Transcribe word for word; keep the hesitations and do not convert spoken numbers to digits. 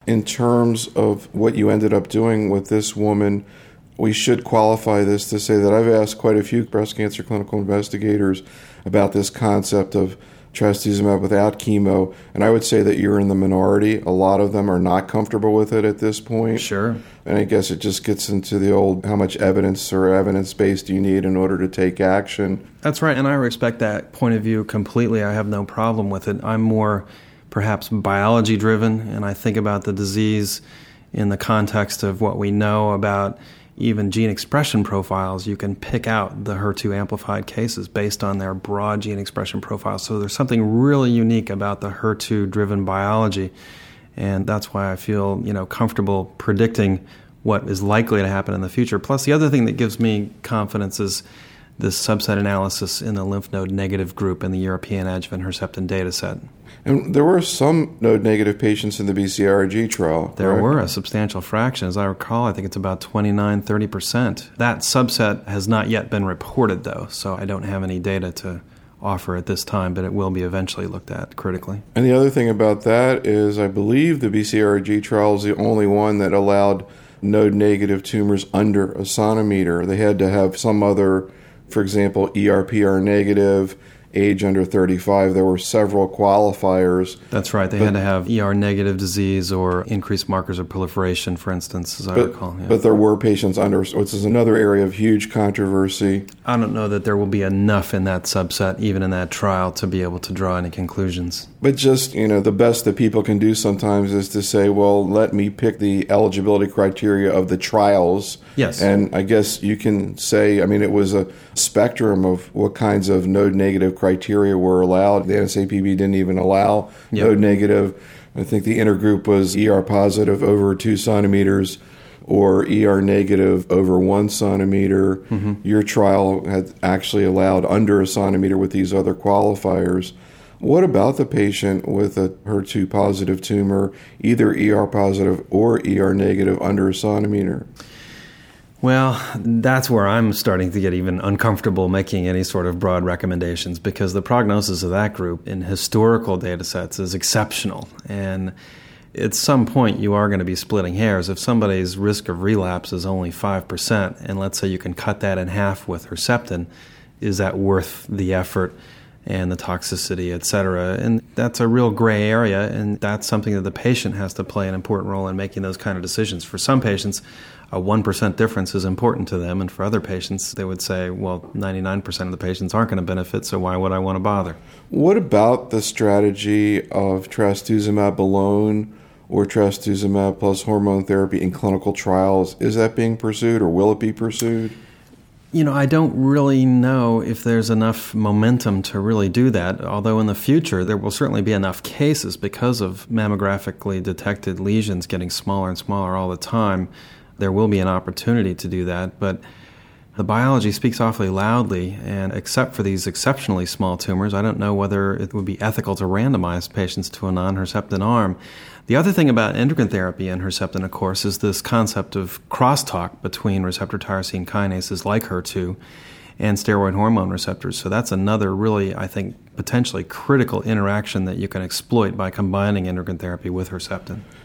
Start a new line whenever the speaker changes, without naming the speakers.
in terms of what you ended up doing with this woman, we should qualify this to say that I've asked quite a few breast cancer clinical investigators about this concept of trastuzumab without chemo, and I would say that you're in the minority. A lot of them are not comfortable with it at this point.
Sure.
And I guess it just gets into the old, how much evidence or evidence base do you need in order to take action?
That's right, and I respect that point of view completely. I have no problem with it. I'm more perhaps biology-driven, and I think about the disease in the context of what we know about even gene expression profiles. You can pick out the H E R two amplified cases based on their broad gene expression profiles. So there's something really unique about the H E R two-driven biology, and that's why I feel, you know, comfortable predicting what is likely to happen in the future. Plus, the other thing that gives me confidence is this subset analysis in the lymph node negative group in the European adjuvant Herceptin data set.
And there were some node-negative patients in the B C R G trial.
There
right?
were a substantial fraction. As I recall, I think it's about twenty-nine, thirty percent. That subset has not yet been reported, though, so I don't have any data to offer at this time, but it will be eventually looked at critically.
And the other thing about that is I believe the B C R G trial is the only one that allowed node-negative tumors under a centimeter. They had to have some other, for example, E R P R negative, age under thirty-five. There were several qualifiers.
That's right. They but, had to have E R negative disease or increased markers of proliferation, for instance, as I
but,
recall. Yeah.
But there were patients under, which is another area of huge controversy.
I don't know that there will be enough in that subset, even in that trial, to be able to draw any conclusions.
But just, you know, the best that people can do sometimes is to say, well, let me pick the eligibility criteria of the trials.
Yes.
And I guess you can say, I mean, it was a spectrum of what kinds of node-negative criteria were allowed. The N S A P B didn't even allow
yep.
node-negative. I think the intergroup was E R positive over two centimeters or E R negative over one centimeter. Mm-hmm. Your trial had actually allowed under a centimeter with these other qualifiers. What about the patient with a H E R two positive tumor, either E R positive or E R negative under a centimeter?
Well, that's where I'm starting to get even uncomfortable making any sort of broad recommendations, because the prognosis of that group in historical data sets is exceptional. And at some point, you are going to be splitting hairs. If somebody's risk of relapse is only five percent, and let's say you can cut that in half with Herceptin, is that worth the effort and the toxicity, et cetera? And that's a real gray area, and that's something that the patient has to play an important role in making those kind of decisions. For some patients, a one percent difference is important to them, and for other patients, they would say, well, ninety-nine percent of the patients aren't going to benefit, so why would I want to bother?
What about the strategy of trastuzumab alone or trastuzumab plus hormone therapy in clinical trials? Is that being pursued, or will it be pursued?
You know, I don't really know if there's enough momentum to really do that, although in the future there will certainly be enough cases because of mammographically detected lesions getting smaller and smaller all the time. There will be an opportunity to do that, but the biology speaks awfully loudly, and except for these exceptionally small tumors, I don't know whether it would be ethical to randomize patients to a non-Herceptin arm. The other thing about endocrine therapy and Herceptin, of course, is this concept of crosstalk between receptor tyrosine kinases like H E R two and steroid hormone receptors. So that's another really, I think, potentially critical interaction that you can exploit by combining endocrine therapy with Herceptin.